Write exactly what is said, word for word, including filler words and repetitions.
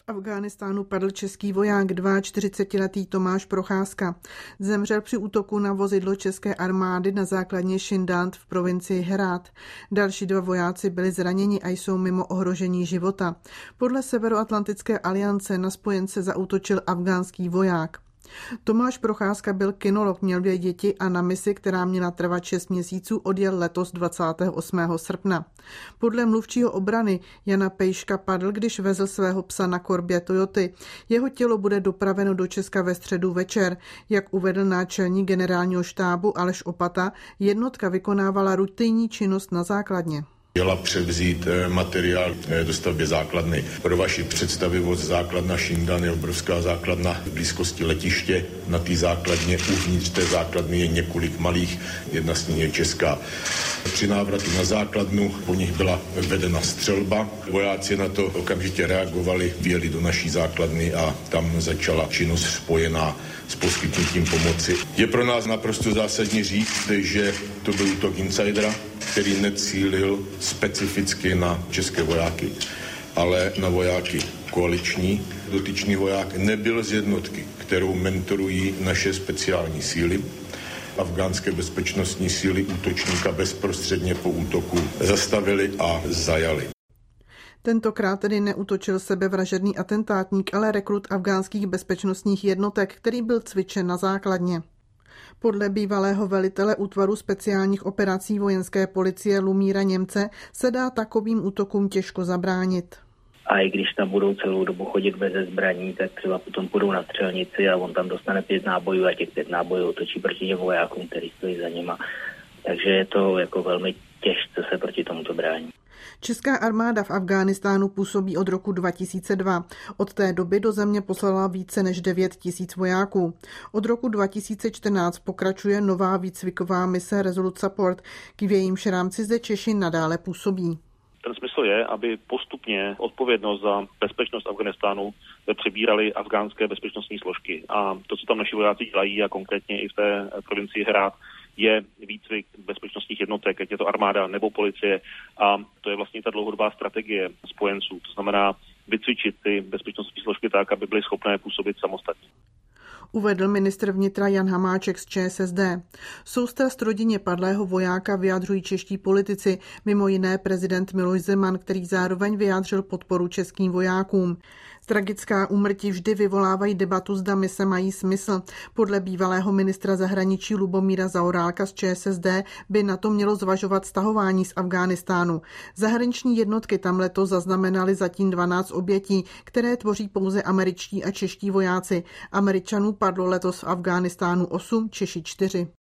V Afghánistánu padl český voják čtyřicetiletý Tomáš Procházka. Zemřel při útoku na vozidlo české armády na základně Šindand v provincii Herát. Další dva vojáci byli zraněni a jsou mimo ohrožení života. Podle Severoatlantické aliance na spojence zaútočil afghánský voják. Tomáš Procházka byl kynolog, měl dvě děti a na misi, která měla trvat šest měsíců, odjel letos dvacátého osmého srpna. Podle mluvčího obrany Jana Pejška padl, když vezl svého psa na korbě Toyoty. Jeho tělo bude dopraveno do Česka ve středu večer. Jak uvedl náčelník generálního štábu Aleš Opata, jednotka vykonávala rutinní činnost na základně. Měla převzít materiál do stavbě základny. Pro vaši představivost, základna Šindan je obrovská základna v blízkosti letiště. Na té základně uvnitř té základny je několik malých, jedna z nich je česká. Při návratu na základnu po nich byla vedena střelba. Vojáci na to okamžitě reagovali, vjeli do naší základny a tam začala činnost spojená s poskytnutím pomoci. Je pro nás naprosto zásadní říct, že to byl útok insidera, který necílil specificky na české vojáky, ale na vojáky koaliční. Dotyčný voják nebyl z jednotky, kterou mentorují naše speciální síly. Afgánské bezpečnostní síly útočníka bezprostředně po útoku zastavili a zajali. Tentokrát tedy neútočil sebevražedný atentátník, ale rekrut afgánských bezpečnostních jednotek, který byl cvičen na základně. Podle bývalého velitele útvaru speciálních operací vojenské policie Lumíra Němce se dá takovým útokům těžko zabránit. A i když tam budou celou dobu chodit beze zbraní, tak třeba potom půjdou na střelnici a on tam dostane pět nábojů a těch pět nábojů otočí proti těm vojákům, který stojí za nima. Takže je to jako velmi těžce se proti tomuto brání. Česká armáda v Afghánistánu působí od roku dva tisíce dva. Od té doby do země poslala více než devět tisíc vojáků. Od roku dva tisíce čtrnáct pokračuje nová výcviková mise Resolute Support, k jejímž rámci zde Češi nadále působí. Ten smysl je, aby postupně odpovědnost za bezpečnost Afghánistánu přebíraly afgánské bezpečnostní složky. A to, co tam naši vojáci dělají, a konkrétně i v té provincii Herát, je výcvik bezpečnostních jednotek, ať je to armáda nebo policie, a to je vlastně ta dlouhodobá strategie spojenců. To znamená vycvičit ty bezpečnostní složky tak, aby byly schopné působit samostatně. Uvedl ministr vnitra Jan Hamáček z ČSSD. Soustrast rodině padlého vojáka vyjadřují čeští politici, mimo jiné prezident Miloš Zeman, který zároveň vyjádřil podporu českým vojákům. Tragická úmrtí vždy vyvolávají debatu, zda mise mají smysl. Podle bývalého ministra zahraničí Lubomíra Zaorálka z ČSSD by na to mělo zvažovat stahování z Afghánistánu. Zahraniční jednotky tam letos zaznamenaly zatím dvanáct obětí, které tvoří pouze američtí a čeští vojáci. Američanů padlo letos v Afghánistánu osm, Češi čtyři.